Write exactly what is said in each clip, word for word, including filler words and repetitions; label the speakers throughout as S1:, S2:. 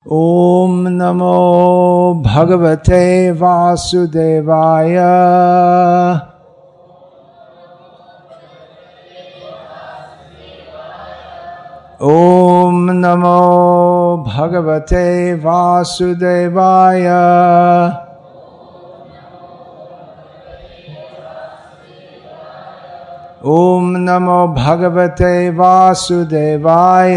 S1: ओम नमो भगवते वासुदेवाय। ओम नमो भगवते वासुदेवाय। ओम नमो भगवते वासुदेवाय।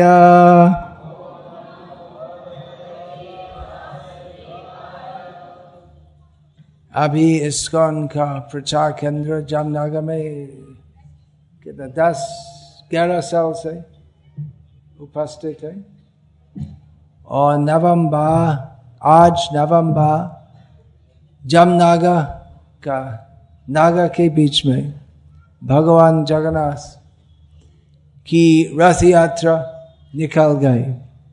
S1: अभी इस्कॉन का प्रचार केंद्र जामनगर में कितना दस ग्यारह साल से उपस्थित है और नवंबर आज नवंबर जामनगर का नागा के बीच में भगवान जगन्नाथ की रथ यात्रा निकल गई।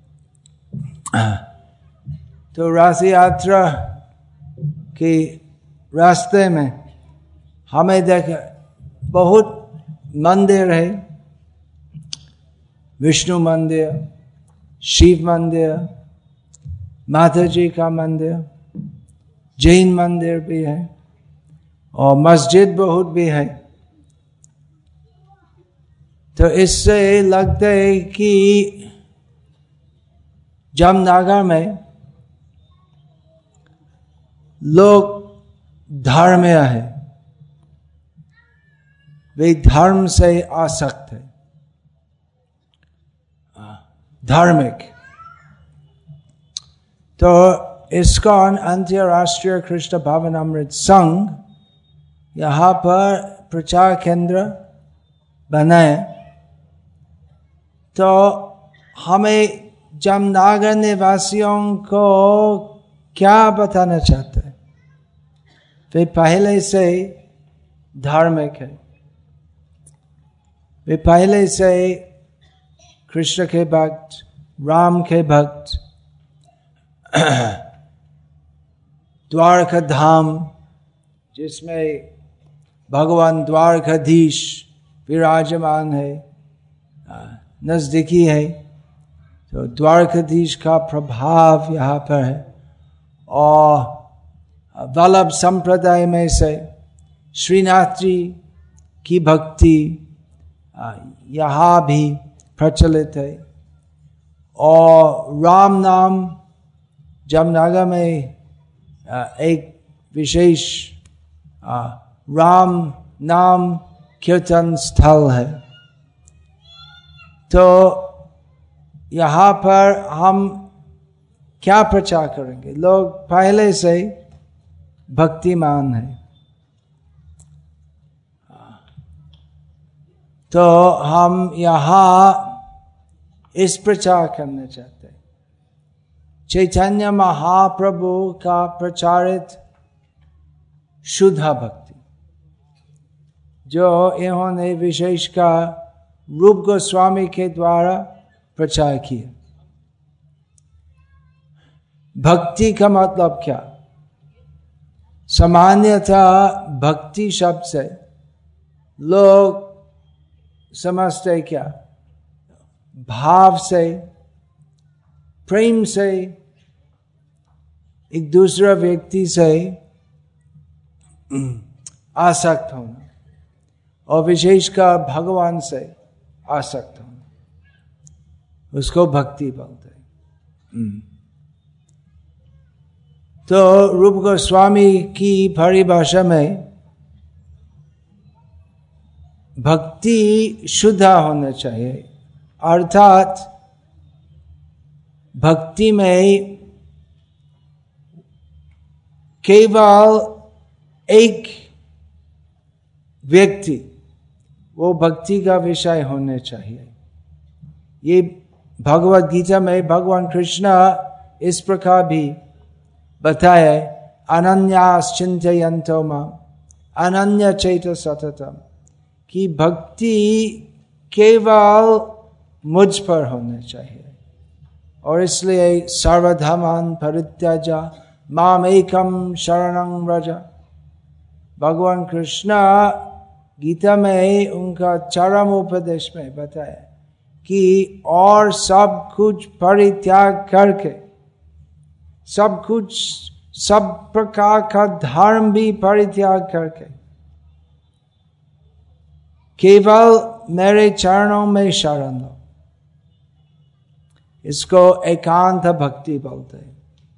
S1: तो रथ यात्रा के रास्ते में हमें देखा बहुत मंदिर है, विष्णु मंदिर, शिव मंदिर, माता जी का मंदिर, जैन मंदिर भी है और मस्जिद बहुत भी है। तो इससे लगता है कि जामनगर में लोग धर्म में है, वे धर्म से आसक्त है, धार्मिक। तो इस्कॉन अंतर्राष्ट्रीय कृष्ण भावनामृत संघ यहाँ पर प्रचार केंद्र बनाए। तो हमें जामनगर निवासियों को क्या बताना चाहते हैं? वे पहले से धार्मिक है, वे पहले से कृष्ण के भक्त, राम के भक्त, द्वारका धाम जिसमें भगवान द्वारकाधीश विराजमान है, नजदीकी है, तो द्वारकाधीश का प्रभाव यहाँ पर है। और वल्लभ संप्रदाय में से श्रीनाथ जी की भक्ति यहाँ भी प्रचलित है। और राम नाम जामनगर में एक विशेष राम नाम कीर्तन स्थल है। तो यहाँ पर हम क्या प्रचार करेंगे? लोग पहले से भक्तिमान है, तो हम यहाँ इस प्रचार करना चाहते हैं, चैतन्य महाप्रभु का प्रचारित शुद्ध भक्ति जो इन्होंने विशेषकर रूप गोस्वामी के द्वारा प्रचार किया। भक्ति का मतलब क्या? सामान्यतः भक्ति शब्द से लोग समझते क्या? भाव से, प्रेम से एक दूसरे व्यक्ति से आसक्त होना और विशेषकर भगवान से आसक्त होना, उसको भक्ति बोलते हैं। तो रूप गोस्वामी की परिभाषा में भक्ति शुद्ध होना चाहिए, अर्थात भक्ति में केवल एक व्यक्ति वो भक्ति का विषय होने चाहिए। ये भगवद गीता में भगवान कृष्ण इस प्रकार भी बताया, अनन्यास चिंतयन्तो माम अनन्य चैत सततम, कि भक्ति केवल मुझ पर होना चाहिए। और इसलिए सर्वधर्मान् परित्यज्य माम एकम शरणं व्रज, भगवान कृष्ण गीता में उनका चरम उपदेश में बताया कि और सब कुछ परित्याग करके सब कुछ, सब प्रकार का धर्म भी परित्याग करके केवल मेरे चरणों में शरण लो। इसको एकांत भक्ति बोलते हैं।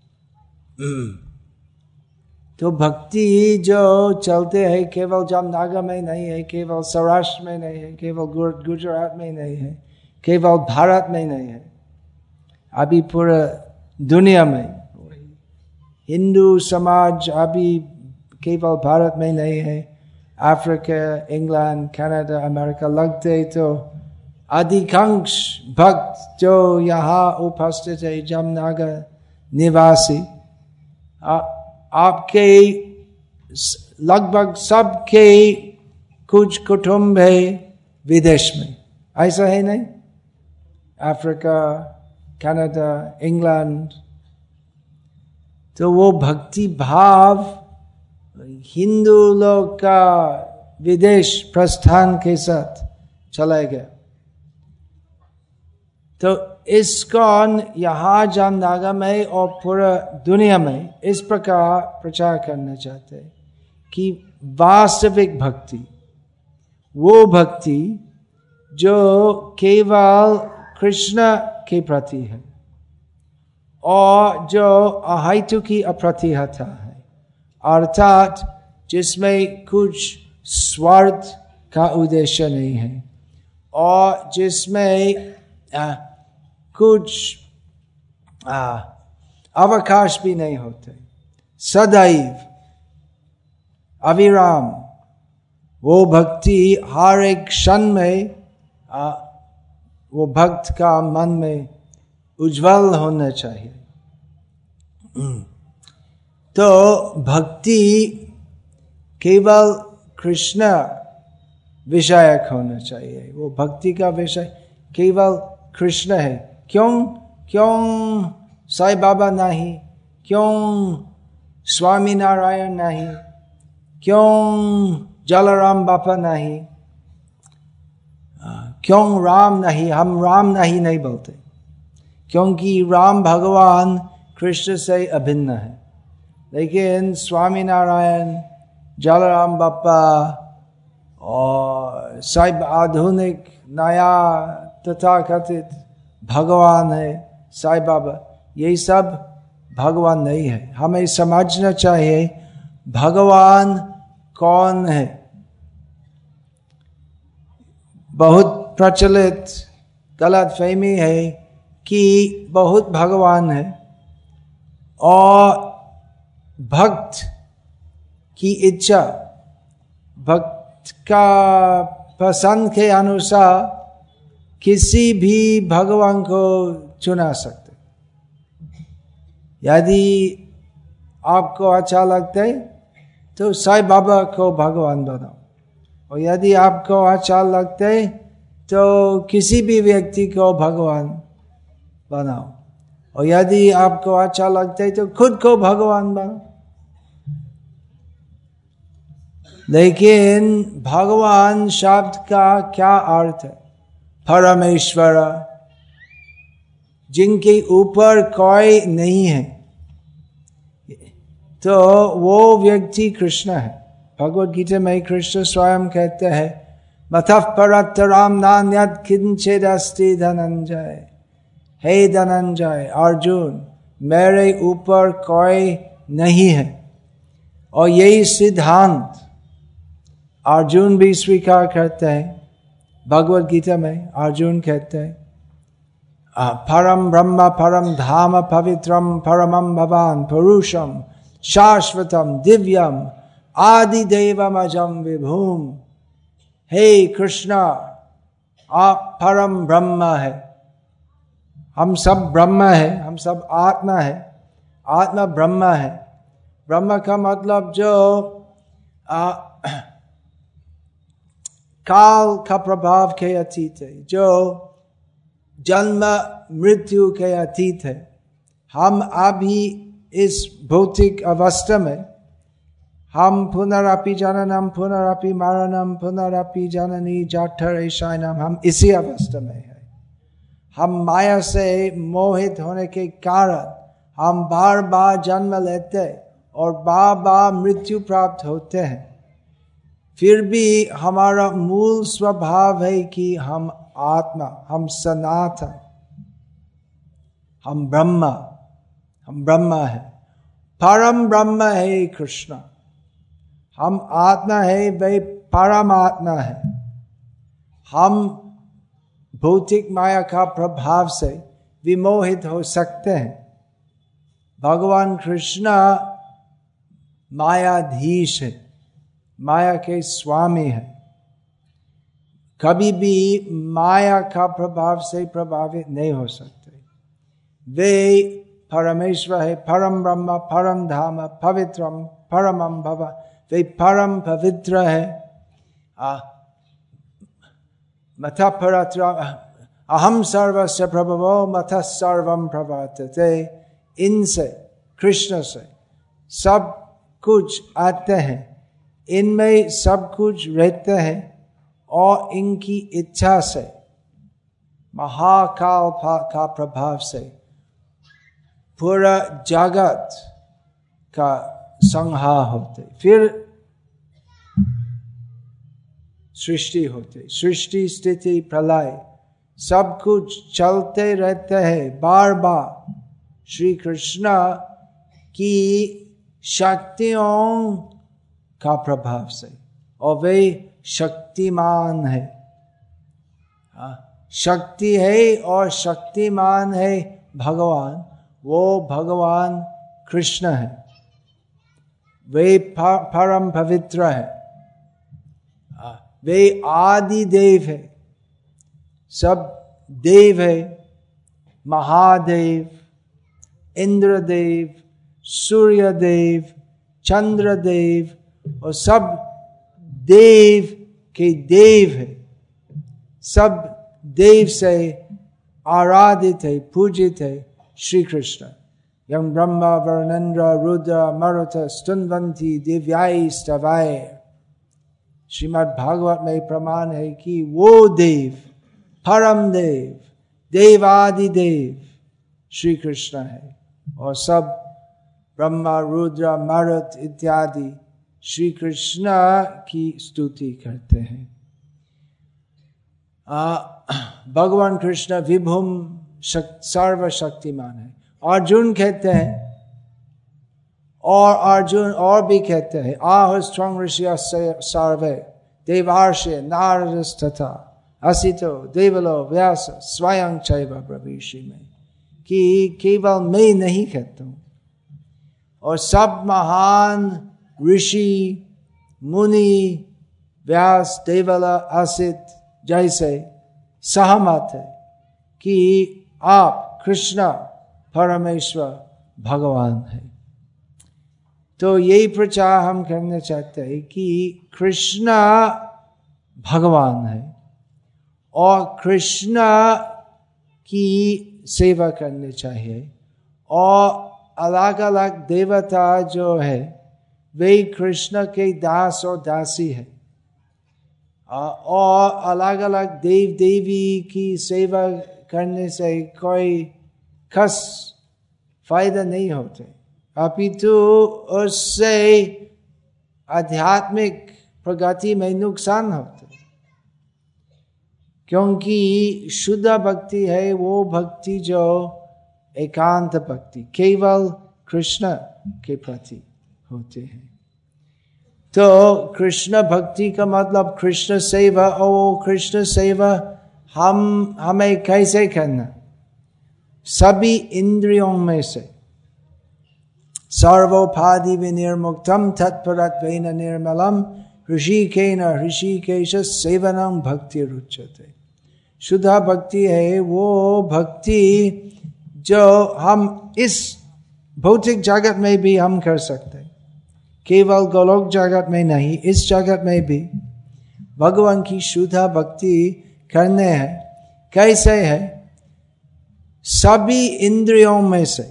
S1: तो भक्ति जो चलते हैं केवल जामनगर में नहीं है, केवल सौराष्ट्र में नहीं है, केवल गुजरात में नहीं है, केवल भारत में नहीं है, अभी पूरा दुनिया में। हिंदू समाज अभी केवल भारत में नहीं है, अफ्रीका, इंग्लैंड, कनाडा, अमेरिका लगते तो अधिकांश भक्त जो यहाँ उपस्थित है जामनगर निवासी, आ, आपके लगभग सबके कुछ कुटुंब है विदेश में, ऐसा है नहीं? Africa, Canada, England. तो वो भक्ति भाव हिंदू लोग का विदेश प्रस्थान के साथ चला गया। तो इस्कॉन यहाँ जामनगर में और पूरा दुनिया में इस प्रकार प्रचार करना चाहते हैं कि वास्तविक भक्ति, वो भक्ति जो केवल कृष्ण के प्रति है और जो अहेतु की अप्रतिहता है, अर्थात जिसमें कुछ स्वार्थ का उद्देश्य नहीं है और जिसमें आ, कुछ आ, अवकाश भी नहीं होते, सदैव अविराम वो भक्ति हर एक क्षण में आ, वो भक्त का मन में उज्जवल होना चाहिए। तो भक्ति केवल कृष्ण विषयक होना चाहिए, वो भक्ति का विषय केवल कृष्ण है। क्यों क्यों साईं बाबा नहीं, क्यों स्वामी नारायण नहीं, क्यों जलाराम बापा नहीं, क्यों राम नहीं? हम राम नहीं नहीं बोलते क्योंकि राम भगवान कृष्ण से अभिन्न है, लेकिन स्वामी नारायण, जलाराम बापा और सब आधुनिक नया तथाकथित भगवान है साईं बाबा, यही सब भगवान नहीं है। हमें समझना चाहिए भगवान कौन है। बहुत प्रचलित गलतफहमी है कि बहुत भगवान है और भक्त की इच्छा, भक्त का पसंद के अनुसार किसी भी भगवान को चुना सकते। यदि आपको अच्छा लगता है तो साईं बाबा को भगवान बनाओ, और यदि आपको अच्छा लगता है तो किसी भी व्यक्ति को भगवान बनाओ, और यदि आपको अच्छा लगता है तो खुद को भगवान बनाओ। लेकिन भगवान शब्द का क्या अर्थ है? परमेश्वर, जिनके ऊपर कोई नहीं है, तो वो व्यक्ति कृष्ण है। भगवद गीता में कृष्ण स्वयं कहते हैं, मतः परतराम नान्यत् किंचिदस्ति धनंजय। हे धनंजय, अर्जुन, मेरे ऊपर कोई नहीं है। और यही सिद्धांत अर्जुन भी स्वीकार करते हैं। भगवद गीता में अर्जुन कहते हैं, परम ब्रह्म परम धाम पवित्रम परमं भवान पुरुषम शाश्वतम दिव्यम आदि देवम अजम विभूम। हे कृष्ण, आप परम ब्रह्म है, हम सब ब्रह्म है, हम सब आत्मा है, आत्मा ब्रह्म है। ब्रह्म का मतलब जो आ, काल का प्रभाव के अतीत है, जो जन्म मृत्यु के अतीत है। हम अभी इस भौतिक अवस्था में, हम पुनरपि जननम पुनरपि मरणम पुनरपि जननी जठर शयनम, हम इसी अवस्था में है। हम माया से मोहित होने के कारण हम बार बार जन्म लेते और बार बार मृत्यु प्राप्त होते हैं, फिर भी हमारा मूल स्वभाव है कि हम आत्मा, हम सनातन, हम ब्रह्मा, हम ब्रह्मा है, परम ब्रह्म है कृष्ण। हम आत्मा है, वे परमात्मा है। हम भौतिक माया का प्रभाव से विमोहित हो सकते हैं। भगवान कृष्ण मायाधीश है, माया के स्वामी है, कभी भी माया का प्रभाव से प्रभावित नहीं हो सकते। वे परमेश्वर है, परम ब्रह्म, परम धाम, पवित्रम परमम भव। वे परम पवित्र है। मथ परत्र अहम सर्वस्य प्रभवो मथ सर्वम प्रवर्तते। इनसे, कृष्ण से सब कुछ आते हैं, इनमें सब कुछ रहते हैं और इनकी इच्छा से, महाकाल का प्रभाव से पूरा जगत का संहार होते, फिर सृष्टि होते। सृष्टि स्थिति प्रलय सब कुछ चलते रहते हैं बार बार श्री कृष्ण की शक्तियों का प्रभाव से। और वे शक्तिमान है, शक्ति है और शक्तिमान है भगवान। वो भगवान कृष्ण है, वे परम पवित्र है, वे आदि देव है, सब देव है, महादेव, इंद्रदेव, सूर्यदेव, चंद्रदेव और सब देव के देव है। सब देव से आराधित है, पूजित है श्री कृष्ण। यं ब्रह्मा वरुणेन्द्र रुद्र मरुत स्तुन्वन्ति दिव्याय स्तवाय। श्रीमद् भागवत में प्रमाण है कि वो देव, परम देव, देवादि देव श्री कृष्ण है। और सब ब्रह्मा रुद्र मरुत इत्यादि श्री कृष्ण की स्तुति करते हैं। भगवान कृष्ण विभुम सर्वशक्तिमान है। अर्जुन कहते हैं, और अर्जुन और भी कहते हैं, आहुस्त्वं ऋषियः सर्वे देवार्षि नारदस्तथा असितो देवलो व्यास स्वयं चैव ब्रवीषि में, कि केवल मैं नहीं कहता हूँ, और सब महान ऋषि मुनि व्यास देवला असित जैसे सहमत है कि आप कृष्ण परमेश्वर भगवान है। तो यही प्रचार हम करना चाहते हैं कि कृष्ण भगवान है और कृष्ण की सेवा करनी चाहिए। और अलग अलग देवता जो है वे कृष्ण के दास और दासी है, और अलग अलग देव देवी की सेवा करने से कोई खास फायदा नहीं होते, अपितु उससे आध्यात्मिक प्रगति में नुकसान होते। क्योंकि शुद्ध भक्ति है वो भक्ति जो एकांत भक्ति केवल कृष्ण के प्रति होते हैं। तो कृष्ण भक्ति का मतलब कृष्ण सेवा, और कृष्ण सेवा हम हमें कैसे करना? सभी इंद्रियों में से। सर्वोपाधि विनिर्मुक्तम तत्परत्वेन निर्मलम ऋषिकेन ऋषिकेश सेवनम भक्ति रुच्यते। शुद्ध भक्ति है वो भक्ति जो हम इस भौतिक जगत में भी हम कर सकते, केवल गोलोक जगत में नहीं, इस जगत में भी भगवान की शुद्ध भक्ति करने हैं। कैसे है? सभी इंद्रियों में से।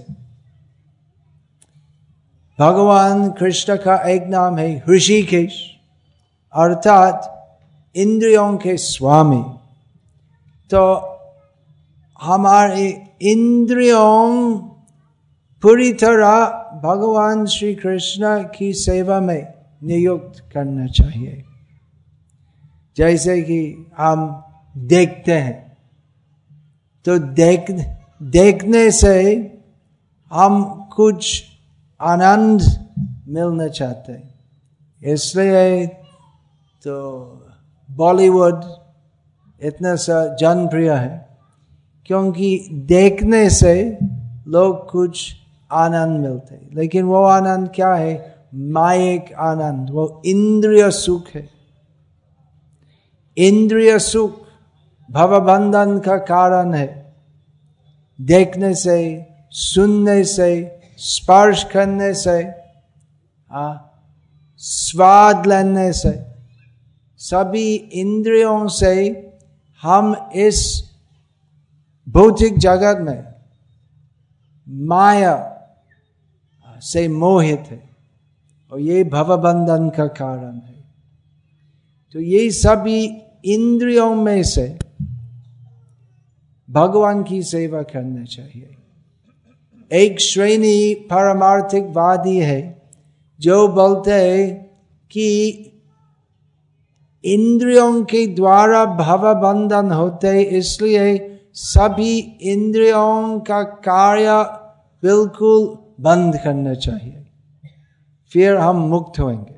S1: भगवान कृष्ण का एक नाम है ऋषिकेश, अर्थात इंद्रियों के स्वामी। तो हमारे इंद्रियों पूरी तरह भगवान श्री कृष्ण की सेवा में नियुक्त करना चाहिए। जैसे कि हम देखते हैं तो देख देखने से हम कुछ आनंद मिलना चाहते हैं, इसलिए तो बॉलीवुड इतना सा जनप्रिय है, क्योंकि देखने से लोग कुछ आनंद मिलते हैं। लेकिन वो आनंद क्या है? मायिक आनंद, वो इंद्रिय सुख है। इंद्रिय सुख भवबंधन का कारण है। देखने से, सुनने से, स्पर्श करने से, आ, स्वाद लेने से, सभी इंद्रियों से हम इस भौतिक जगत में माया से मोहित है, और ये भवबंधन का कारण है। तो ये सभी इंद्रियों में से भगवान की सेवा करना चाहिए। एक श्रेणी पारमार्थिकवादी है जो बोलते हैं कि इंद्रियों के द्वारा भवबंधन होते, इसलिए सभी इंद्रियों का कार्य बिल्कुल बंद करना चाहिए, फिर हम मुक्त होंगे।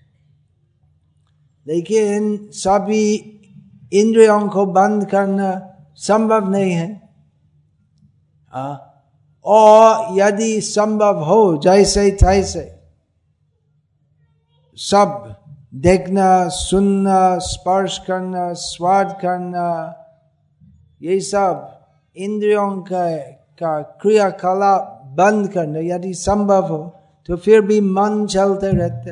S1: लेकिन सभी इंद्रियों को बंद करना संभव नहीं है। आ, और यदि संभव हो, जैसे तैसे सब देखना, सुनना, स्पर्श करना, स्वाद करना, ये सब इंद्रियों का, का क्रियाकलाप बंद करना यदि संभव हो, तो फिर भी मन चलते रहते।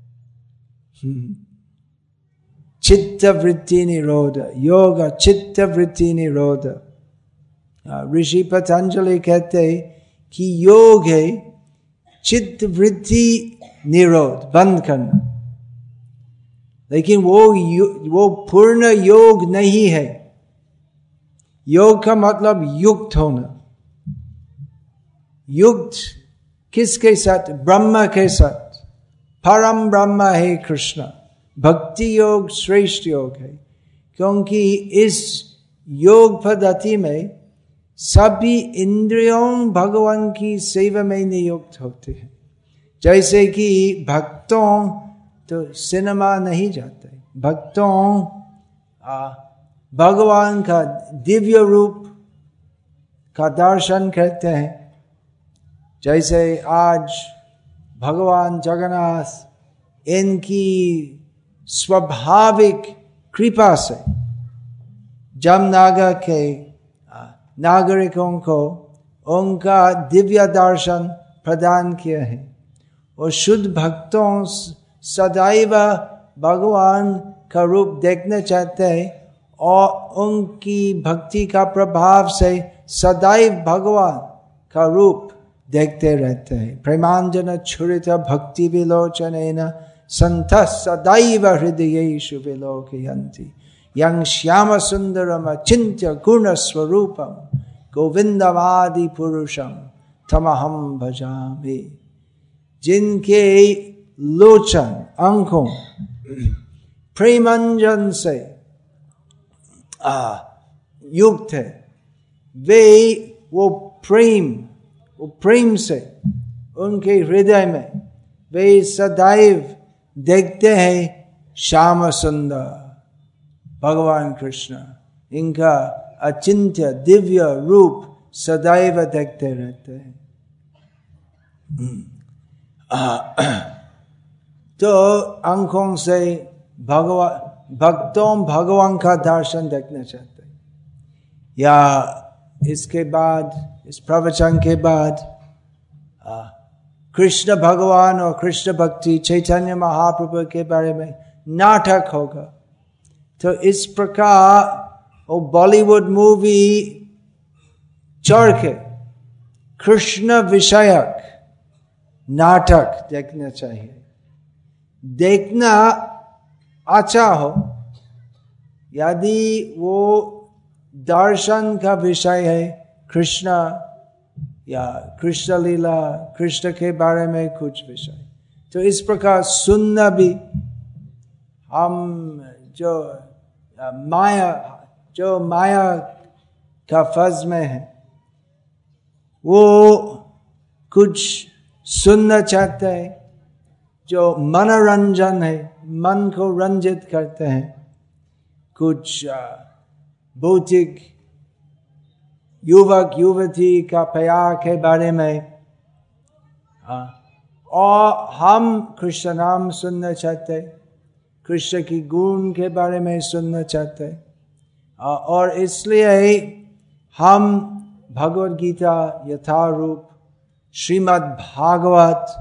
S1: चित्त वृत्ति निरोध, योग चित्त वृत्ति निरोध। ऋषि पतंजलि कहते कि योग है चित्त वृत्ति निरोध, बंद करना। लेकिन वो वो पूर्ण योग नहीं है। योग का मतलब युक्त होना। युक्त किसके साथ? ब्रह्म के साथ। परम ब्रह्म है कृष्ण। भक्ति योग श्रेष्ठ योग है, क्योंकि इस योग पद्धति में सभी इंद्रियों भगवान की सेवा में नियुक्त होते हैं। जैसे कि भक्तों तो सिनेमा नहीं जाते, भक्तों भगवान का दिव्य रूप का दर्शन करते हैं। जैसे आज भगवान जगन्नाथ इनकी स्वाभाविक कृपा से जमनगर के नागरिकों को उनका दिव्य दर्शन प्रदान किया है, और शुद्ध भक्तों सदैव भगवान का रूप देखना चाहते हैं, और उनकी भक्ति का प्रभाव से सदैव भगवान का रूप देखते रहते हैं। प्रेमांजन छुरित भक्ति विलोचनेन संतः सदैव हृदयेषु विलोकयन्ति यं श्याम सुंदरम अचिन्त्य गुण स्वरूपम गोविंदवादि पुरुषम तमहम भजामि। जिनके लोचन आंखों प्रेमांजन से आ, युक्त है, वे वो प्रेम वो प्रेम से उनके हृदय में वे सदैव देखते हैं श्याम सुंदर भगवान कृष्ण। इनका अचिंत्य दिव्य रूप सदैव देखते रहते हैं। तो आंखों से भगवान भक्तों भगवान का दर्शन देखना चाहते हैं। या इसके बाद, इस प्रवचन के बाद कृष्ण भगवान और कृष्ण भक्ति चैतन्य महाप्रभु के बारे में नाटक होगा। तो इस प्रकार वो बॉलीवुड मूवी चढ़ के कृष्ण विषयक नाटक देखना चाहिए। देखना अच्छा हो यदि वो दर्शन का विषय है, कृष्ण या कृष्ण लीला, कृष्ण के बारे में कुछ विषय। तो इस प्रकार सुनना भी, हम जो माया जो माया का फज में है वो कुछ सुनना चाहते हैं जो मनोरंजन है, मन को रंजित करते हैं, कुछ भौतिक युवक युवती का प्यार के बारे में, और हम कृष्ण नाम सुनना चाहते, कृष्ण की गुण के बारे में सुनना चाहते, और इसलिए हम भगवद गीता यथारूप, श्रीमद् भागवत,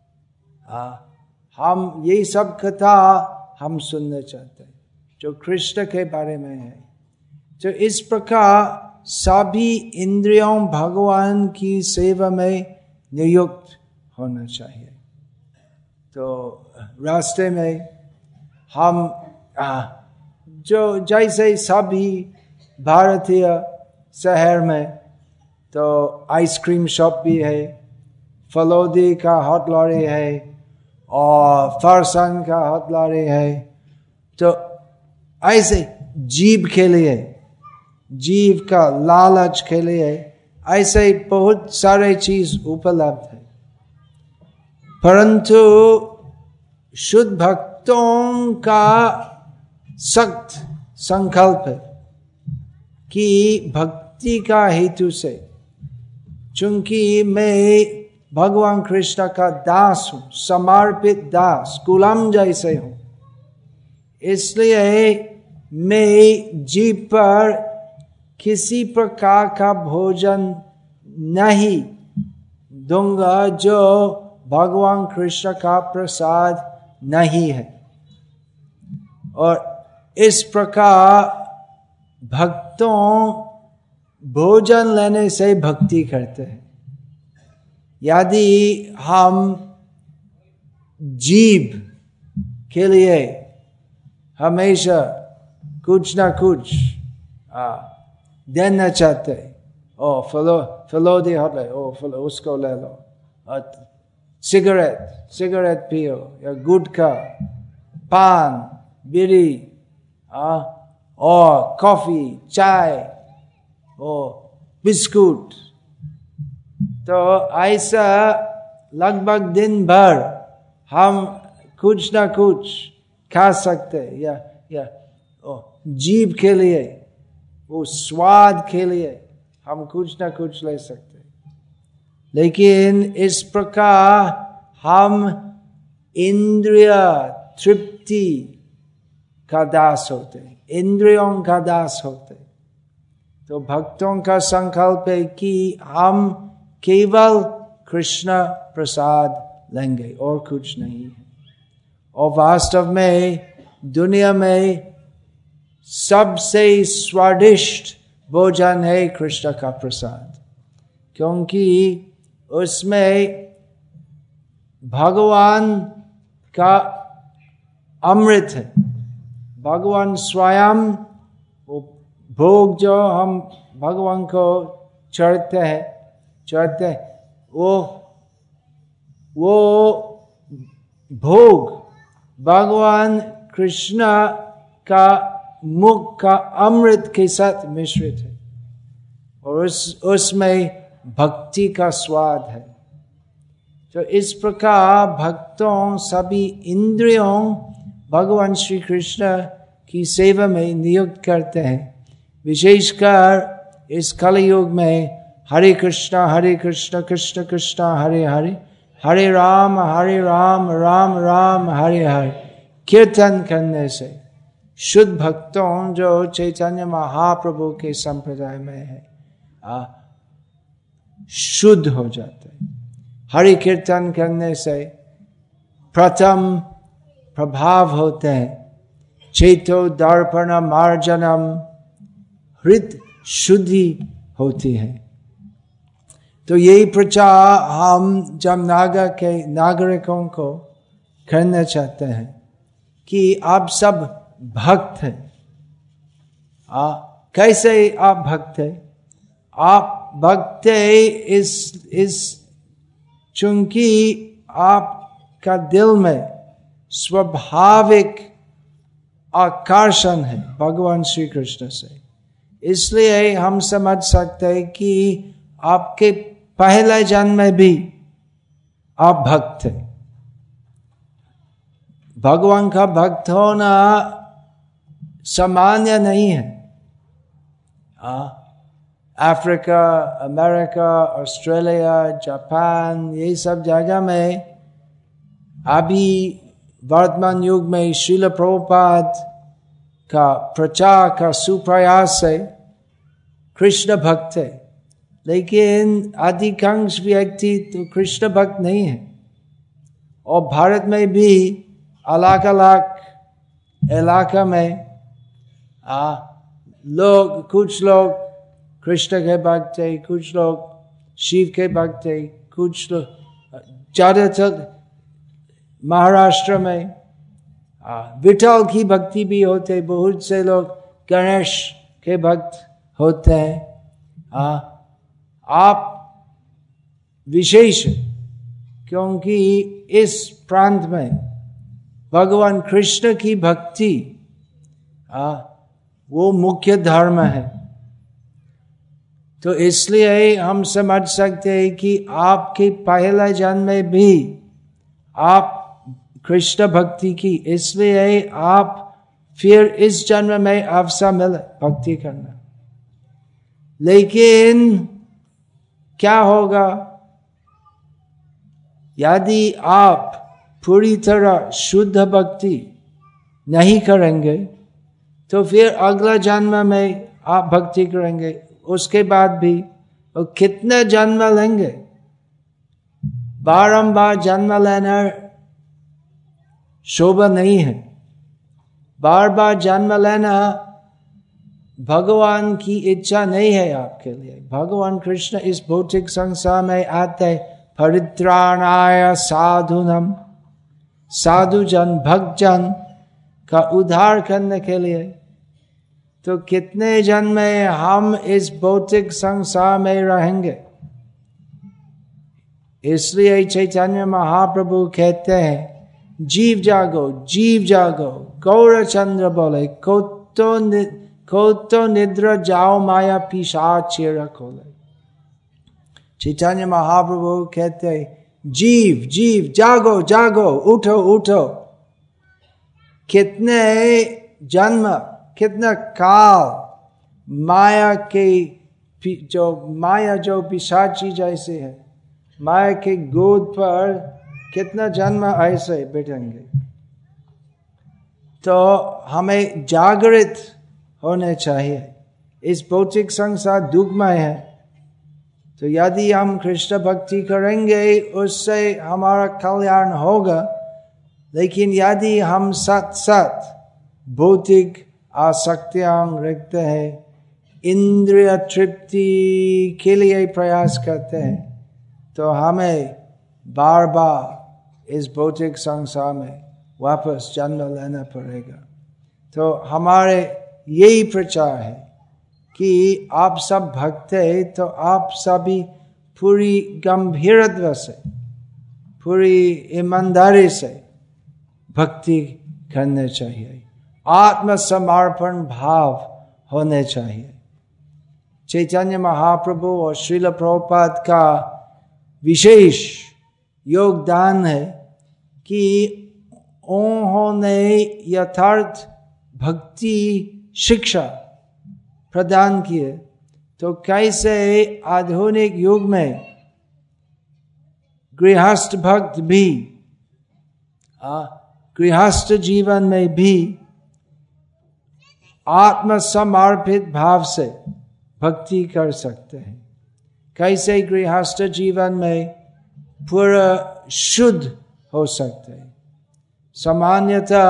S1: हम ये सब कथा हम सुनना चाहते हैं जो कृष्ण के बारे में है। तो इस प्रकार सभी इंद्रियों भगवान की सेवा में नियुक्त होना चाहिए। तो रास्ते में हम जो जैसे सभी भारतीय शहर में तो आइसक्रीम शॉप भी है, फलोदी का हॉटलॉरी है और फरसान का हॉटलॉरी है। तो ऐसे जीव के लिए, जीव का लालच के लिए ऐसे बहुत सारे चीज उपलब्ध है, परंतु शुद्ध भक्तों का सख्त संकल्प है कि भक्ति का हेतु से, चूंकि मैं भगवान कृष्ण का दास हूं, समर्पित दास, गुलाम जैसे हूं, इसलिए मैं जीव पर किसी प्रकार का भोजन नहीं दूंगा जो भगवान कृष्ण का प्रसाद नहीं है। और इस प्रकार भक्तों भोजन लेने से भक्ति करते हैं। यदि हम जीव के लिए हमेशा कुछ ना कुछ आ, देना चाहते, ओ फलो फलोदी हट ले, ओ फलो उसको ले लो, और सिगरेट सिगरेट पियो, या गुटखा, पान, बीड़ी, आ, और कॉफी, चाय, और बिस्कुट, तो ऐसा लगभग दिन भर हम कुछ ना कुछ खा सकते, या या ओ, जीभ के लिए, वो स्वाद के लिए हम कुछ ना कुछ ले सकते। लेकिन इस प्रकार हम इंद्रिय तृप्ति का दास होते, इंद्रियों का दास होते। तो भक्तों का संकल्प है कि हम केवल कृष्ण प्रसाद लेंगे और कुछ नहीं है। और वास्तव में दुनिया में सबसे स्वादिष्ट भोजन है कृष्ण का प्रसाद, क्योंकि उसमें भगवान का अमृत है। भगवान स्वयं वो भोग जो हम भगवान को चढ़ते हैं चढ़ते हैं वो वो भोग भगवान कृष्ण का मुख का अमृत के साथ मिश्रित है, और उस उसमें भक्ति का स्वाद है। तो इस प्रकार भक्तों सभी इंद्रियों भगवान श्री कृष्ण की सेवा में नियुक्त करते हैं। विशेषकर इस कलयुग में हरे कृष्णा हरे कृष्णा कृष्ण कृष्णा हरे हरे, हरे राम हरे राम राम राम हरे हरे कीर्तन करने से शुद्ध भक्तों जो चैतन्य महाप्रभु के संप्रदाय में है आ, शुद्ध हो जाते हैं। हरि कीर्तन करने से प्रथम प्रभाव होते हैं चेतो दर्पण मार्जनम, हृदय शुद्धि होती है। तो यही प्रचार हम जमनागर के नागरिकों को करना चाहते हैं कि आप सब भक्त हैं। आ, कैसे आप भक्त हैं? आप भक्त है इस इस चूंकि आपका दिल में स्वाभाविक आकर्षण है भगवान श्री कृष्ण से, इसलिए हम समझ सकते हैं कि आपके पहले जन्म में भी आप भक्त थे। भगवान का भक्त होना सामान्य नहीं है। अफ्रीका, अमेरिका, ऑस्ट्रेलिया, जापान, ये सब जगह में अभी वर्तमान युग में श्रील प्रभुपाद का प्रचार का सुप्रयास से कृष्ण भक्त है, लेकिन अधिकांश व्यक्ति तो कृष्ण भक्त नहीं है। और भारत में भी अलग अलग इलाका में आ, लोग कुछ लोग कृष्ण के भक्त है, कुछ लोग शिव के भक्त है, कुछ लोग ज्यादातर महाराष्ट्र में विठल की भक्ति भी होते, बहुत से लोग गणेश के भक्त होते हैं। आप विशेष क्योंकि इस प्रांत में भगवान कृष्ण की भक्ति आ, वो मुख्य धर्म है, तो इसलिए हम समझ सकते हैं कि आपके पहले जन्म में भी आप कृष्ण भक्ति की, इसलिए आप फिर इस जन्म में अवसर मिले भक्ति करना। लेकिन क्या होगा यदि आप पूरी तरह शुद्ध भक्ति नहीं करेंगे, तो फिर अगला जन्म में आप भक्ति करेंगे, उसके बाद भी और कितने जन्म लेंगे। बारंबार जन्म लेना शोभा नहीं है। बार बार जन्म लेना भगवान की इच्छा नहीं है आपके लिए। भगवान कृष्ण इस भौतिक संसार में आते परित्राणाय साधुनम, साधु जन भक्त जन का उद्धार करने के लिए। तो कितने जन्म में हम इस भौतिक संसार में रहेंगे। इसलिए चैतन्य महाप्रभु कहते हैं जीव जागो जीव जागो, गौरचंद्र बोले को तो नि, को तो निद्रा जाओ माया पिशाचिर खोले। चैतन्य महाप्रभु कहते हैं जीव जीव जागो जागो, उठो उठो। कितने जन्म कितना काल माया के जो माया जो पिशाची जैसे है, माया के गोद पर कितना जन्म ऐसे बैठेंगे। तो हमें जागृत होने चाहिए। इस भौतिक संसार दुखमय है, तो यदि हम कृष्ण भक्ति करेंगे उससे हमारा कल्याण होगा। लेकिन यदि हम सत सत भौतिक आसक्तियां रखते हैं, इंद्रिय तृप्ति के लिए प्रयास करते हैं, तो हमें बार बार इस भौतिक संसार में वापस जन्म लेना पड़ेगा। तो हमारे यही प्रचार है कि आप सब भक्त हैं, तो आप सभी पूरी गंभीरता से, पूरी ईमानदारी से भक्ति करने चाहिए। आत्मसमर्पण भाव होने चाहिए। चैतन्य महाप्रभु और श्रील प्रभुपाद का विशेष योगदान है कि उन्होंने यथार्थ भक्ति शिक्षा प्रदान किए। तो कैसे आधुनिक युग में गृहस्थ भक्त भी गृहस्थ जीवन में भी आत्मसमर्पित भाव से भक्ति कर सकते हैं। कैसे गृहस्थ जीवन में पूरा शुद्ध हो सकते हैं। सामान्यतः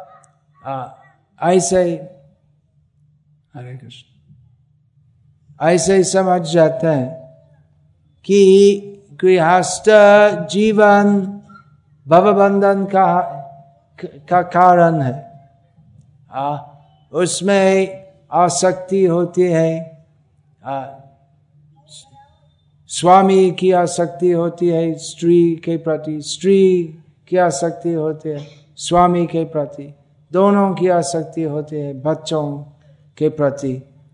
S1: ऐसे हरे कृष्ण ऐसे समझ जाते हैं कि गृहस्थ जीवन भवबंधन का का कारण है। आ, उसमें आसक्ति होती है, आ, स्वामी की आसक्ति होती है स्त्री के प्रति, स्त्री की आसक्ति होती है स्वामी के प्रति, दोनों की आसक्ति होती है बच्चों के प्रति,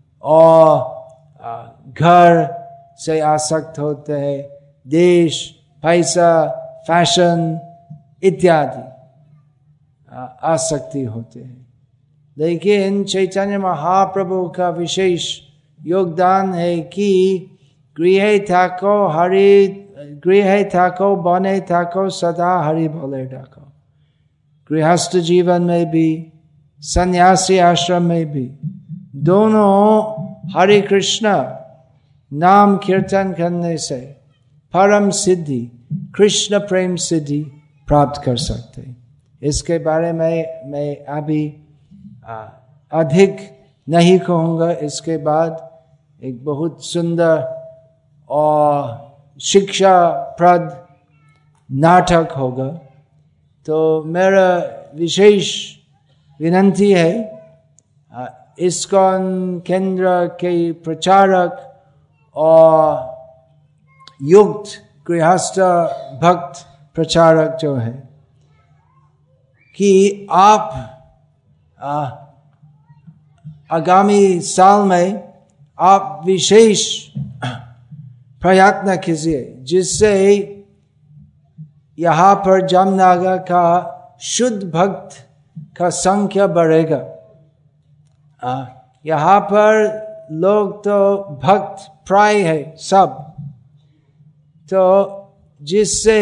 S1: और घर से आसक्त होते हैं देश, पैसा, फैशन इत्यादि आसक्ति होते हैं। लेकिन चैतन्य महाप्रभु का विशेष योगदान है कि गृहे थाको हरि, गृहे थाको बने थाको सदा हरि बोले डाको। गृहस्थ जीवन में भी सन्यासी आश्रम में भी दोनों हरे कृष्ण नाम कीर्तन करने से परम सिद्धि, कृष्ण प्रेम सिद्धि प्राप्त कर सकते। इसके बारे में मैं अभी अधिक नहीं कहूँगा। इसके बाद एक बहुत सुंदर और शिक्षाप्रद नाटक होगा। तो मेरा विशेष विनंती है इस्कॉन केंद्र के प्रचारक और युक्त गृहस्थ भक्त प्रचारक जो है कि आप आ, आगामी साल में आप विशेष प्रयत्न कीजिए जिससे यहाँ पर जामनगर का शुद्ध भक्त का संख्या बढ़ेगा। यहाँ पर लोग तो भक्त प्राय है सब, तो जिससे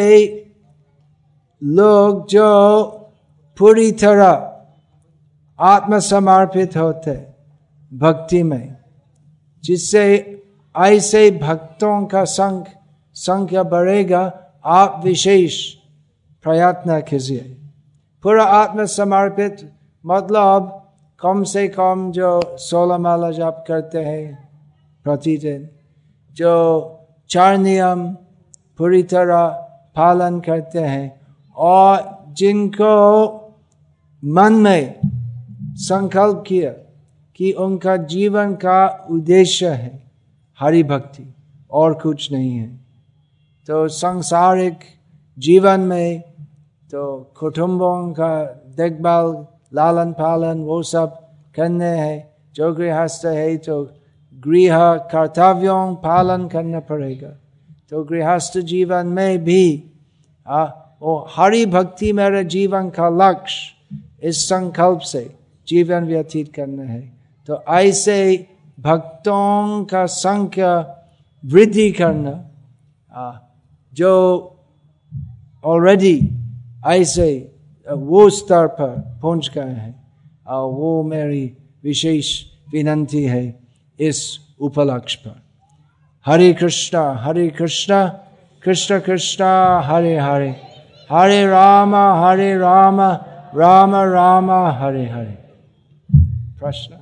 S1: लोग जो पूरी तरह आत्मसमर्पित होते भक्ति में, जिससे ऐसे भक्तों का संख संख्या बढ़ेगा। आप विशेष प्रयत्न कीजिए। पूरा आत्मसमर्पित मतलब कम से कम जो सोलह माला जाप करते हैं प्रतिदिन, जो चार नियम पूरी तरह पालन करते हैं, और जिनको मन में संकल्प किया कि उनका जीवन का उद्देश्य है हरि भक्ति और कुछ नहीं है। तो सांसारिक जीवन में तो कुटुंबों का देखभाल, लालन पालन वो सब करने हैं। जो गृहस्थ है तो गृह कर्तव्यों पालन करना पड़ेगा। तो गृहस्थ जीवन में भी आ, वो हरि भक्ति मेरा जीवन का लक्ष्य, इस संकल्प से जीवन व्यतीत करना है। तो ऐसे भक्तों का संख्या वृद्धि करना, आ, जो ऑलरेडी ऐसे वो स्तर पर पहुंच गए हैं, और वो मेरी विशेष विनंती है इस उपलक्ष्य पर। हरे कृष्णा हरे कृष्णा कृष्ण कृष्णा हरे हरे, हरे राम हरे राम राम राम हरे हरे। प्रश्न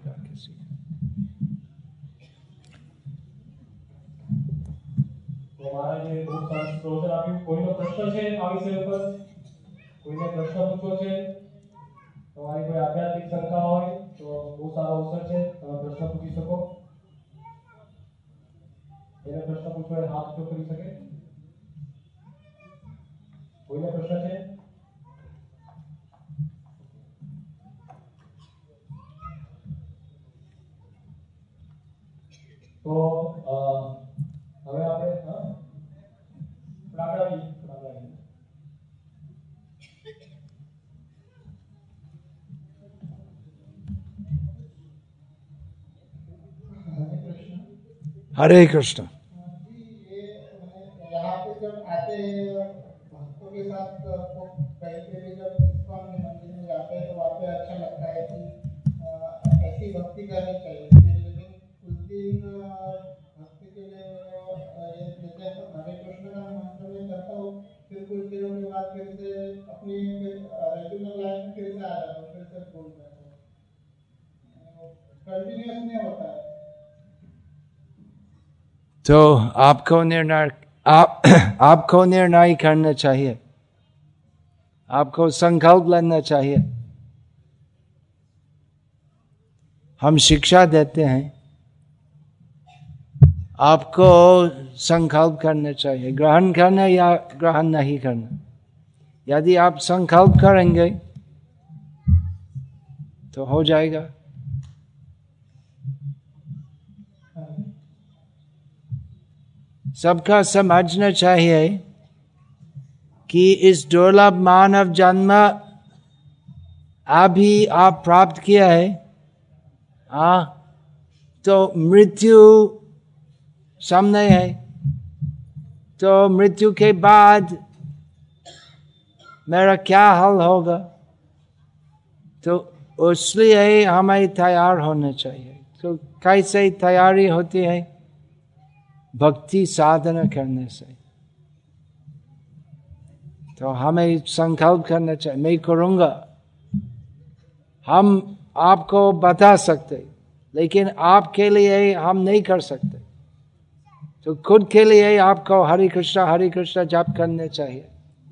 S2: કોઈનો પ્રશ્ન છે આ વિષય ઉપર? કોઈને પ્રશ્ન પૂછવો છે? તમારી કોઈ આધ્યાત્મિક શંકા હોય તો બહુ સારો અવસર છે, તમે પ્રશ્ન પૂછી શકો। એને પ્રશ્ન પૂછવો હોય હાથ ઊંચો કરી શકે। કોઈને પ્રશ્ન છે? તો હવે આપણે પ્રાગળાવી પ્રાગળાવી
S1: हरे कृष्ण।
S3: यहाँ पे जब आते भक्तों के साथ कहीं पे भी जब इस्कॉन के मंदिर में जाते हैं तो वहाँ पे अच्छा लगता है कि ऐसी भक्ति करनी चाहिए। लेकिन उस दिन भक्ति के लिए जैसे हरे कृष्ण का मंत्र में करता हूँ, फिर कुछ दिनों के बाद फिर से अपनी रेगुलर लाइफ में फिर से आ जाता हूँ, फिर से भूल जाता हूँ, कंटिन्यूअस नहीं होता है।
S1: तो आपको निर्णय आप आपको निर्णय करना चाहिए, आपको संकल्प लेना चाहिए। हम शिक्षा देते हैं आपको संकल्प करना चाहिए, ग्रहण करना या ग्रहण नहीं करना। यदि आप संकल्प करेंगे तो हो जाएगा। सबका समझना चाहिए कि इस दुर्लभ मानव जन्म अभी आप प्राप्त किया है, हाँ, तो मृत्यु सामने है, तो मृत्यु के बाद मेरा क्या हाल होगा, तो इसलिए हमें तैयार होना चाहिए। तो कैसे तैयारी होती है? भक्ति साधना करने से। तो हमें संकल्प करना चाहिए, मैं करूंगा। हम आपको बता सकते, लेकिन आपके लिए हम नहीं कर सकते। तो खुद के लिए आपको हरे कृष्णा हरे कृष्णा जाप करने चाहिए।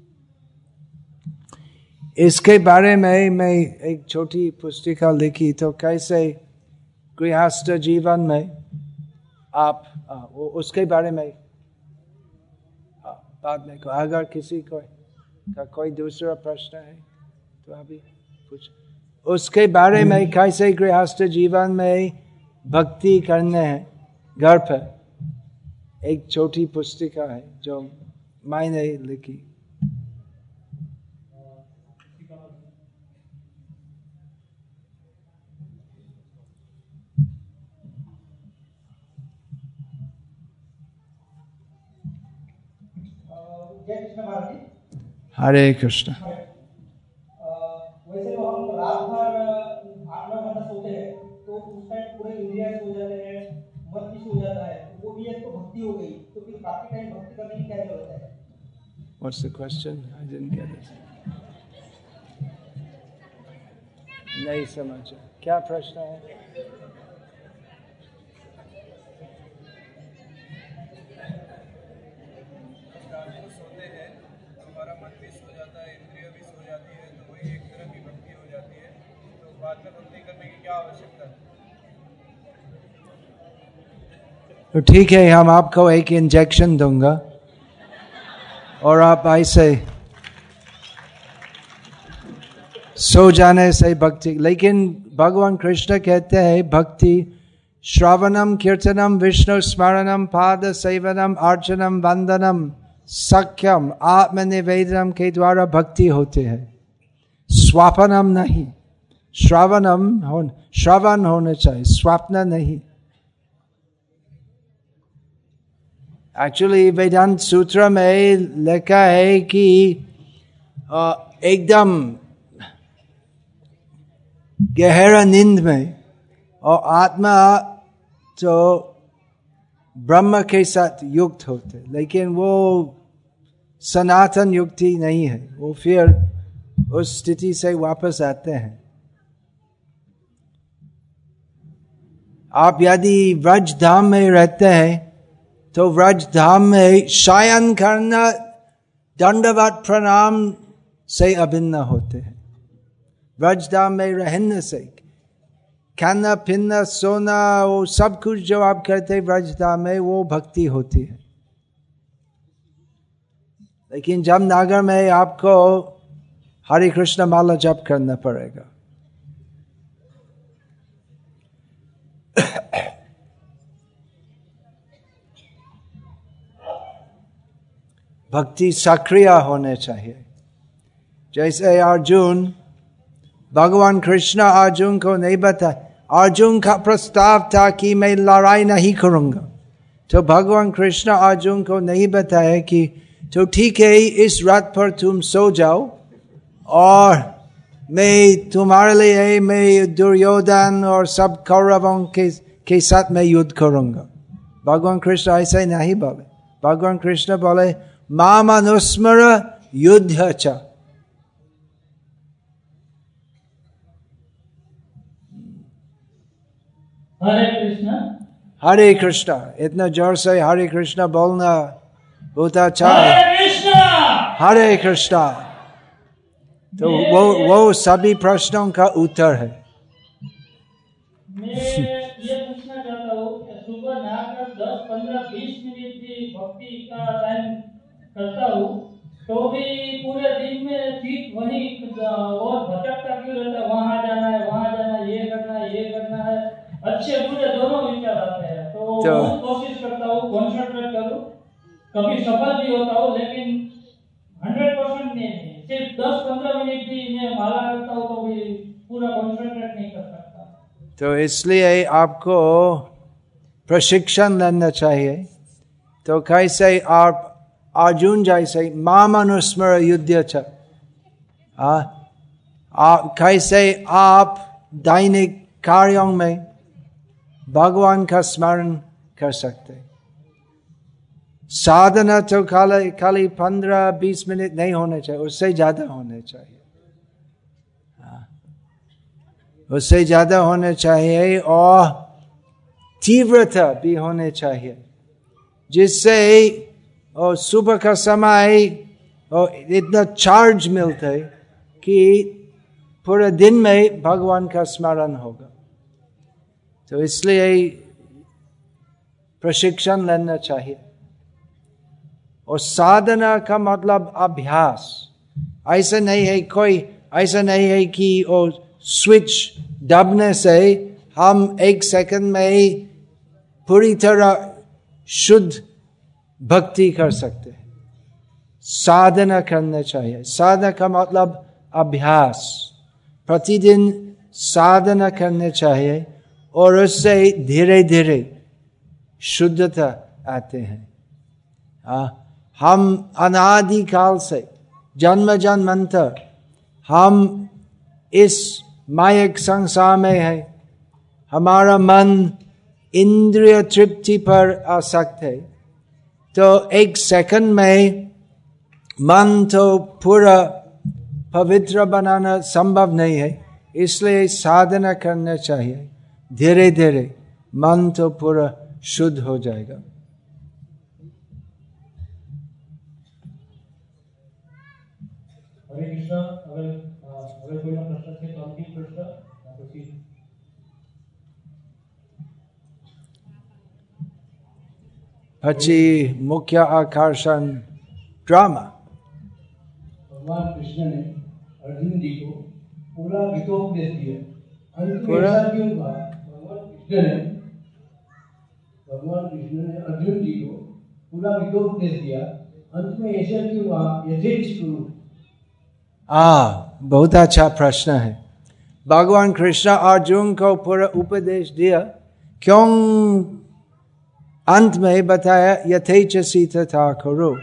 S1: इसके बारे में मैं एक छोटी पुस्तिका लिखी, तो कैसे गृहस्थ जीवन में आप आ, वो उसके बारे में आ, बाद में अगर किसी को का कोई दूसरा प्रश्न है तो अभी पूछ। उसके बारे में कैसे गृहस्थ जीवन में भक्ति करने हैं घर पर एक छोटी पुस्तिका है जो मैंने लिखी। हरे कृष्ण।
S4: वैसे तो हम रात भर आठ नौ घंटा सोते हैं, तो उस टाइम पूरे इंद्रिया सो जाते हैं, मन भी सो जाता है, वो भी एक तो भक्ति हो गई। तो फिर बाकी टाइम भक्ति करने की क्या जरूरत है?
S1: What's the question? I didn't get it. नहीं समझा, क्या प्रश्न है? तो ठीक है, हम आपको एक इंजेक्शन दूंगा और आप ऐसे सो जाने से भक्ति। लेकिन भगवान कृष्ण कहते हैं भक्ति श्रवणम कीर्तनम विष्णु स्मरणम पाद सेवनम अर्चनम वंदनम सख्यम आत्मनिवेदनम के द्वारा भक्ति होते हैं, स्वापनम नहीं। श्रवणम हो श्रवण होना चाहिए, स्वप्न नहीं। एक्चुअली वेदांत सूत्र में लिखा है कि एकदम गहरा नींद में और आत्मा तो ब्रह्म के साथ युक्त होते, लेकिन वो सनातन युक्ति नहीं है, वो फिर उस स्थिति से वापस आते हैं। आप यदि व्रज धाम में रहते हैं तो व्रज धाम में शयन करना दंडवत प्रणाम से अभिन्न होते हैं। व्रज धाम में रहने से खाना पीना सोना वो सब कुछ जो आप करते व्रज धाम में वो भक्ति होती है। लेकिन जब नगर में आपको हरे कृष्ण माला जप करना पड़ेगा। भक्ति सक्रिय होने चाहिए। जैसे अर्जुन, भगवान कृष्ण अर्जुन को नहीं बताया, अर्जुन का प्रस्ताव था कि मैं लड़ाई नहीं करूंगा, तो भगवान कृष्ण अर्जुन को नहीं बताया कि तो ठीक है इस रात पर तुम सो जाओ और मैं तुम्हारे लिए मैं दुर्योधन और सब कौरवों के, के साथ मैं युद्ध करूंगा। भगवान कृष्ण ऐसा नहीं बोले। भगवान कृष्ण बोले माम अनुस्मर युद्ध च।
S4: हरे कृष्ण
S1: हरे कृष्ण। इतना जोर से हरे कृष्ण बोलना बहुत अच्छा है।
S4: हरे कृष्ण
S1: हरे कृष्ण। तो वो वो सभी प्रश्नों का उत्तर है।
S4: मैं ये पूछना चाहता हूँ, सुबह नहाकर दस पंद्रह
S2: करता हूँ तो भी पूरे दिन में ठीक वही और भटकता क्यों रहता है, वहाँ जाना है वहाँ जाना है, ये करना है ये करना है, अच्छे बुरे दोनों विचार आते हैं। तो, तो बहुत कोशिश करता हूँ कॉन्सेंट्रेट करूँ, कभी सफल भी होता हूँ लेकिन हंड्रेड परसेंट नहीं, सिर्फ दस पंद्रह मिनट भी मैं माला करता हूँ तो भी पूरा कॉन्सेंट्रेट नहीं कर सकता।
S1: तो इसलिए आपको प्रशिक्षण लेना चाहिए। तो कैसे आप अर्जुन जैसे माम अनुस्मर युद्ध च, कैसे आप दैनिक कार्यों में भगवान का स्मरण कर सकते। साधना तो खाली खाली पंद्रह बीस मिनट नहीं होने चाहिए, उससे ज्यादा होने चाहिए, उससे ज्यादा होने चाहिए और तीव्रता भी होने चाहिए, जिससे और सुबह का समय और इतना चार्ज मिलता है कि पूरे दिन में भगवान का स्मरण होगा। तो इसलिए प्रशिक्षण लेना चाहिए। और साधना का मतलब अभ्यास, ऐसा नहीं है कोई ऐसा नहीं है कि वो स्विच दबने से हम एक सेकंड में पूरी तरह शुद्ध भक्ति कर सकते हैं। साधना करना चाहिए। साधना का मतलब अभ्यास, प्रतिदिन साधना करने चाहिए और उससे धीरे धीरे शुद्धता आते हैं। आ, हम अनादि काल से जन्म जन्मांतर हम इस मायिक संसार में है। हमारा मन इंद्रिय तृप्ति पर आसक्त है, तो एक सेकंड में मन तो पूरा पवित्र बनाना संभव नहीं है, इसलिए साधना करना चाहिए। धीरे धीरे मन तो पूरा शुद्ध हो जाएगा।
S2: हरे कृष्णा। अगर अगर कोई ना प्रश्न है तो अंतिम प्रश्न
S1: પછી मुख्य आकर्षण ड्रामा।
S5: भगवान कृष्ण ने अर्जुन जी को पूरा गीतोपदेश दिया, अंत में
S1: पूरा?
S5: ऐसा क्यों कहा? भगवान कृष्ण ने भगवान कृष्ण ने अर्जुन जी को पूरा गीतोपदेश दिया, अंत में ऐसा क्यों कहा यथेच कुरु?
S1: आ बहुत अच्छा प्रश्न है। भगवान कृष्ण अर्जुन को पूरा उपदेश दिया, क्यों अंत में बताया यथेच्छसी तथा करो?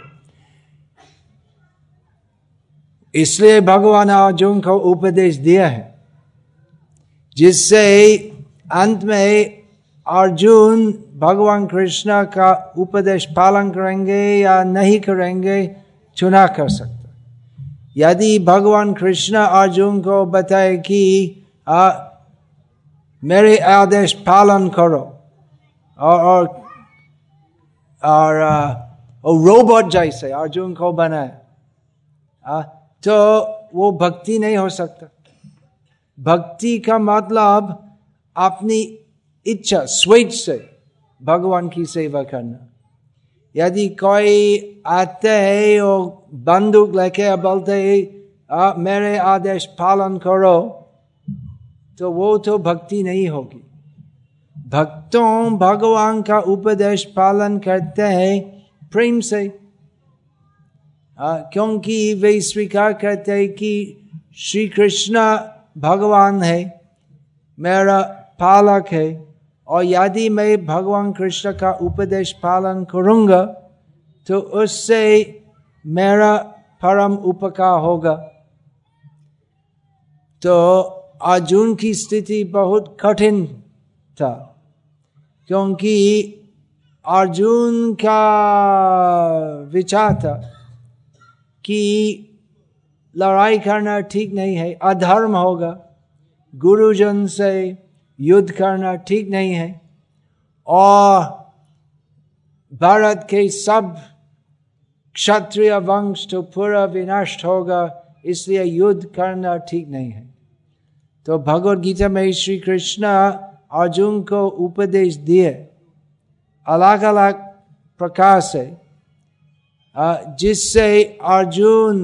S1: इसलिए भगवान अर्जुन को उपदेश दिया है, जिससे अंत में अर्जुन भगवान कृष्ण का उपदेश पालन करेंगे या नहीं करेंगे चुना कर सकता। यदि भगवान कृष्ण अर्जुन को बताए कि आ, मेरे आदेश पालन करो और और, और, और रोबोट जैसे अर्जुन को बनाए, तो वो भक्ति नहीं हो सकता। भक्ति का मतलब अपनी इच्छा स्वेच्छ से भगवान की सेवा करना। यदि कोई आते है और बंदूक लेके बोलते है मेरे आदेश पालन करो, तो वो तो भक्ति नहीं होगी। भक्तों भगवान का उपदेश पालन करते हैं प्रेम से, आ, क्योंकि वे स्वीकार करते हैं कि श्री कृष्ण भगवान है, मेरा पालक है, और यदि मैं भगवान कृष्ण का उपदेश पालन करूंगा तो उससे मेरा परम उपकार होगा। तो अर्जुन की स्थिति बहुत कठिन था, क्योंकि अर्जुन का विचार था कि लड़ाई करना ठीक नहीं है, अधर्म होगा, गुरुजन से युद्ध करना ठीक नहीं है, और भारत के सब क्षत्रिय वंश तो पूरा विनष्ट होगा, इसलिए युद्ध करना ठीक नहीं है। तो भगवद गीता में श्री कृष्ण अर्जुन को उपदेश दिए अलग अलग प्रकार से, जिससे अर्जुन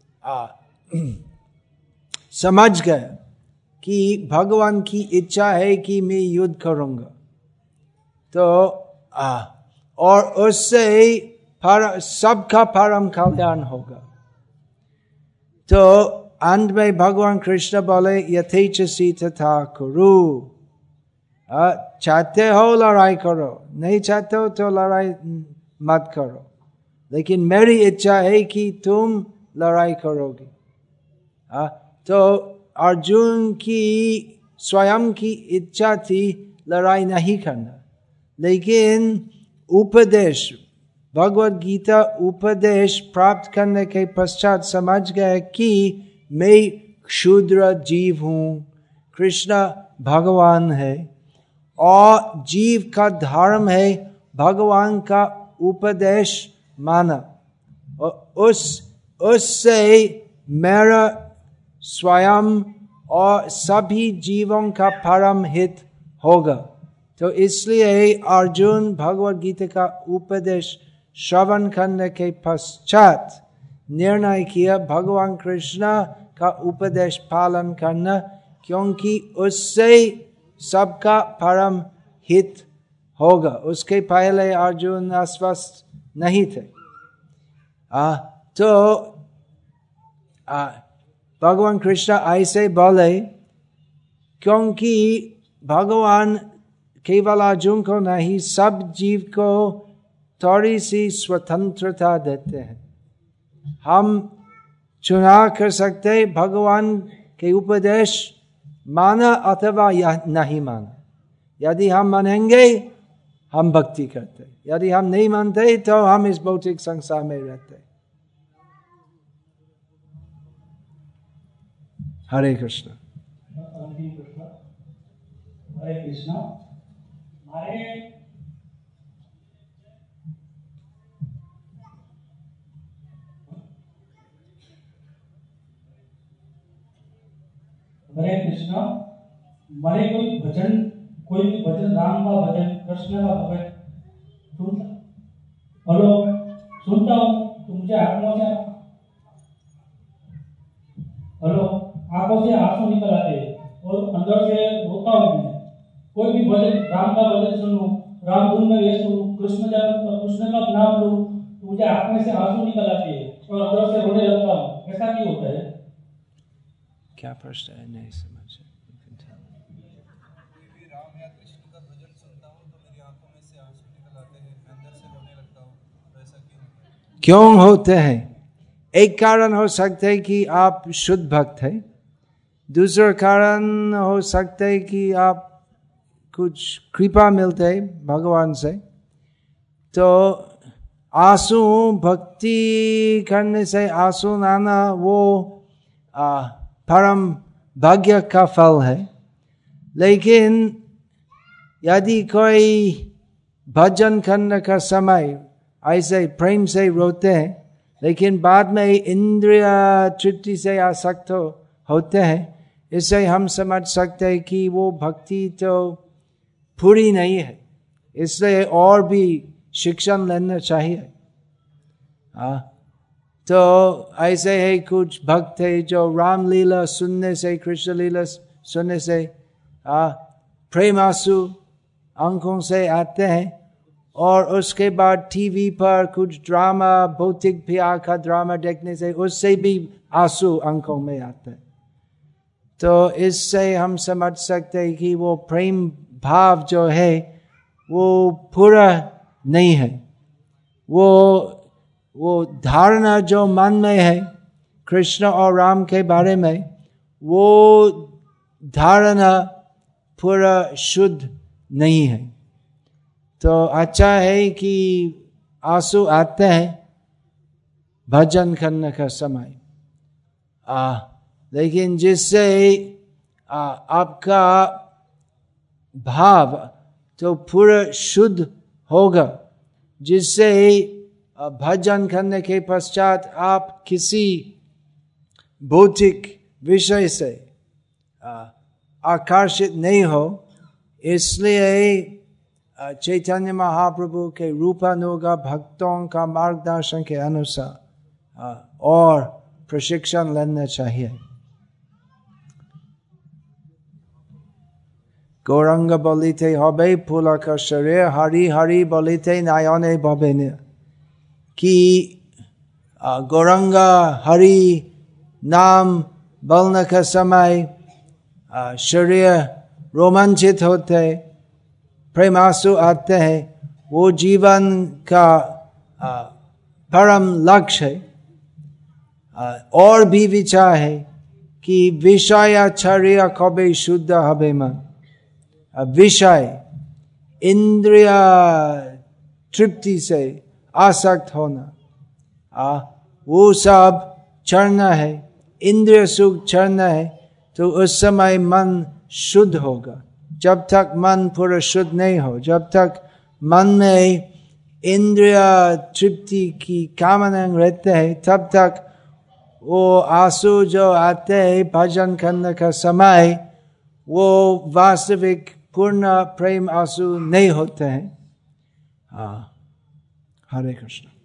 S1: समझ गए कि भगवान की इच्छा है कि मैं युद्ध करूंगा, तो आ, और उससे सबका परम कल्याण होगा। तो अंत में भगवान कृष्ण बोले यथेच्छसि तथा कुरु। चाहते हो लड़ाई करो, नहीं चाहते हो तो लड़ाई मत करो, लेकिन मेरी इच्छा है कि तुम लड़ाई करोगे। तो अर्जुन की स्वयं की इच्छा थी लड़ाई नहीं करना, लेकिन उपदेश, भगवत गीता उपदेश प्राप्त करने के पश्चात समझ गए कि मैं क्षुद्र जीव हूँ, कृष्ण भगवान है और जीव का धर्म है भगवान का उपदेश माना, और उस उससे मेरा स्वयं और सभी जीवों का परम हित होगा। तो इसलिए अर्जुन भगवत गीता का उपदेश श्रवण करने के पश्चात निर्णय किया भगवान कृष्ण का उपदेश पालन करना, क्योंकि उससे सबका परम हित होगा। उसके पहले अर्जुन अस्वस्थ नहीं थे। आ, तो आ, भगवान कृष्ण ऐसे बोले क्योंकि भगवान केवल अर्जुन को नहीं सब जीव को थोड़ी सी स्वतंत्रता देते हैं। हम चुनाव कर सकते भगवान के उपदेश माना अथवा या नहीं माना। यदि हम मानेंगे हम भक्ति करते, यदि हम नहीं मानते तो हम इस भौतिक संसार में रहते। हरे कृष्ण।
S2: हरे कृष्ण। हरे हरे कृष्ण। मारे कोई भजन, कोई भी भजन, राम का भजन, कृष्ण का भजन सुनता, हेलो सुनता हूँ तो मुझे आंखों से हेलो आंखों से आंसू निकल आते हैं और अंदर से रोता हूँ मैं। कोई भी भजन, राम का भजन सुनूं, राम धुन में व्यस्त हूँ, कृष्ण कृष्ण का नाम लूं तो मुझे आंख में से आंसू निकल आते हैं और अंदर से रोने लगता हूँ। ऐसा क्यों होता है?
S1: क्या प्रश्न है? नहीं समझ।
S6: राम या कृष्ण का भजन सुनता हूँ तो मेरी आंखों में से आंसू निकल आते हैं, मैं अंदर से रोने लगता हूँ, तो ऐसा क्यों
S1: क्यों होते हैं? एक कारण हो सकता है कि आप शुद्ध भक्त हैं, दूसरा कारण हो सकता है कि आप कुछ कृपा मिलते है भगवान से। तो आंसू, भक्ति करने से आंसू आना वो आ, परम भाग्य का फल है। लेकिन यदि कोई भजन करने का समय ऐसे प्रेम से रोते हैं लेकिन बाद में इंद्रिय तृप्ति से आसक्त होते हैं, इससे हम समझ सकते हैं कि वो भक्ति तो पूरी नहीं है, इसलिए और भी शिक्षण लेना चाहिए। हाँ, तो ऐसे है कुछ भक्त है जो रामलीला सुनने से, कृष्ण लीला सुनने से आ, प्रेम आंसू आंखों से आते हैं और उसके बाद टीवी पर कुछ ड्रामा, भौतिक प्यार का ड्रामा देखने से उससे भी आंसू आंखों में आते हैं। तो इससे हम समझ सकते हैं कि वो प्रेम भाव जो है वो पूरा नहीं है। वो वो धारणा जो मन में है कृष्ण और राम के बारे में, वो धारणा पूरा शुद्ध नहीं है। तो अच्छा है कि आंसू आते हैं भजन करने का समय, आ, लेकिन जिससे आ, आपका भाव तो पूरा शुद्ध होगा, जिससे भजन करने के पश्चात आप किसी भौतिक विषय से आकर्षित नहीं हो। इसलिए चैतन्य महाप्रभु के रूपानुग भक्तों का मार्गदर्शन के अनुसार और प्रशिक्षण लेना चाहिए। गौरंग बोलिते हबे पुलक शरीर, हरि हरि बोलिते नयने भवेन। कि गौरंग हरि नाम बोलने का समय शरीर रोमांचित होते, प्रेमासु आते हैं, वो जीवन का परम लक्ष्य है। और भी विचार है कि विषय छरिया कबे शुद्ध हबे मन। विषय इंद्रिय तृप्ति से आसक्त होना, आ, वो सब चढ़ना है, इंद्रिय सुख चढ़ना है, तो उस समय मन शुद्ध होगा। जब तक मन पूरा शुद्ध नहीं हो, जब तक मन में इंद्रिय तृप्ति की कामना रहते हैं, तब तक वो आंसू जो आते हैं भजन करने का समय, वो वास्तविक पूर्ण प्रेम आंसू नहीं होते हैं। हाँ, हरे कृष्ण।